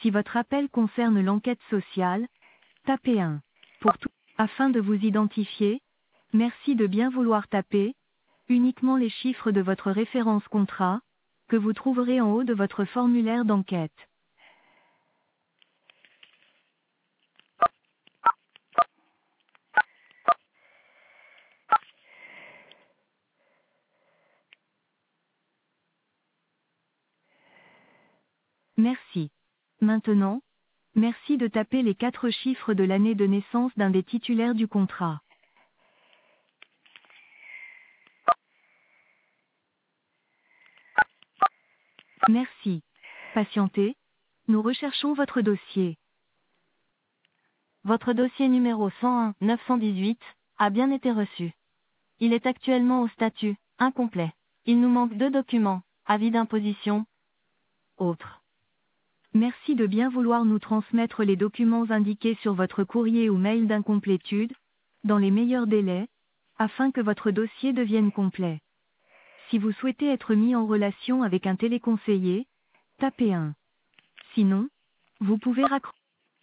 Si votre appel concerne l'enquête sociale, tapez 1. Pour tout, afin de vous identifier, merci de bien vouloir taper uniquement les chiffres de votre référence contrat, que vous trouverez en haut de votre formulaire d'enquête. Merci. Maintenant, merci de taper les 4 chiffres de l'année de naissance d'un des titulaires du contrat. Merci. Patientez, nous recherchons votre dossier. Votre dossier numéro 101 918 a bien été reçu. Il est actuellement au statut incomplet. Il nous manque 2 documents, avis d'imposition, autres. Merci de bien vouloir nous transmettre les documents indiqués sur votre courrier ou mail d'incomplétude, dans les meilleurs délais, afin que votre dossier devienne complet. Si vous souhaitez être mis en relation avec un téléconseiller, tapez 1. Sinon, vous pouvez raccrocher.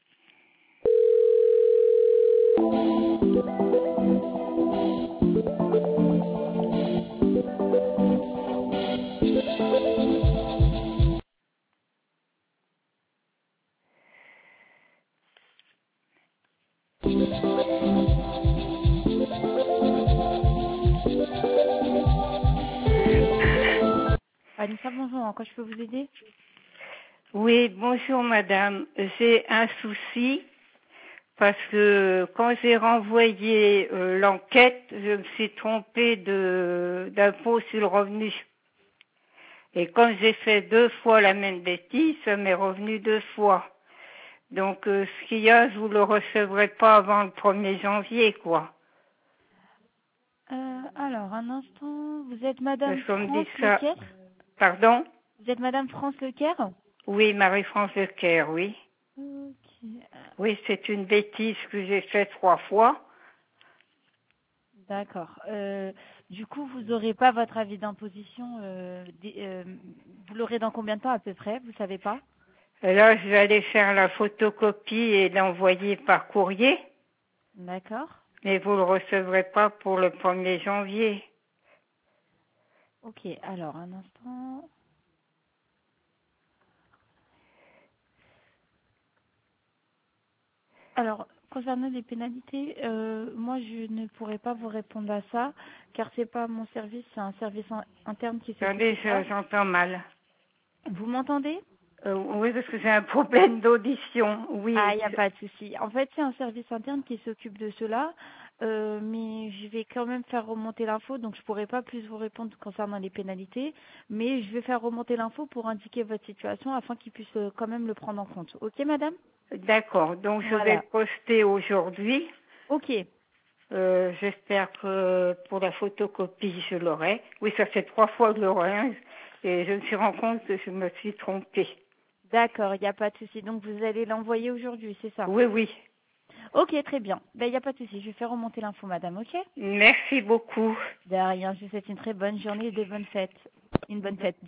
Anissa, bonjour, en quoi je peux vous aider? Oui, bonjour madame. J'ai un souci parce que quand j'ai renvoyé l'enquête, je me suis trompée d'impôt sur le revenu. Et comme j'ai fait 2 fois la même bêtise, ça m'est revenu 2 fois. Donc ce qu'il y a, je vous le recevrai pas avant le 1er janvier, quoi. Alors, un instant, vous êtes Madame Parce qu'on me France dit ça. Lecaire? Pardon? Vous êtes Madame France Lecaire? Oui, Marie-France Leclerc, oui. Ok. Oui, c'est une bêtise que j'ai faite 3 fois. D'accord. Du coup, vous n'aurez pas votre avis d'imposition. Vous l'aurez dans combien de temps à peu près? Vous savez pas? Et là, je vais aller faire la photocopie et l'envoyer par courrier. D'accord. Mais vous le recevrez pas pour le 1er janvier. Ok. Alors, un instant. Alors, concernant les pénalités, moi, je ne pourrais pas vous répondre à ça, car c'est pas mon service, c'est un service interne qui s'occupe de Attendez, ça. j'entends mal. Vous m'entendez? Oui, parce que j'ai un problème d'audition. Ah, Oui. il n'y a pas de souci. En fait, c'est un service interne qui s'occupe de cela, mais je vais quand même faire remonter l'info, donc je pourrais pas plus vous répondre concernant les pénalités, mais je vais faire remonter l'info pour indiquer votre situation afin qu'ils puissent quand même le prendre en compte. Ok, madame? D'accord. Donc, je vais Voilà. le poster aujourd'hui. Ok. J'espère que pour la photocopie, je l'aurai. Oui, ça fait 3 fois que je l'aurai. Hein, et je me suis rendu compte que je me suis trompée. D'accord, il n'y a pas de souci. Donc vous allez l'envoyer aujourd'hui, c'est ça? Oui, oui. Ok, très bien. Ben, il n'y a pas de souci. Je vais faire remonter l'info, madame, ok? Merci beaucoup. De rien. Je vous souhaite une très bonne journée et de bonnes fêtes. Une bonne fête.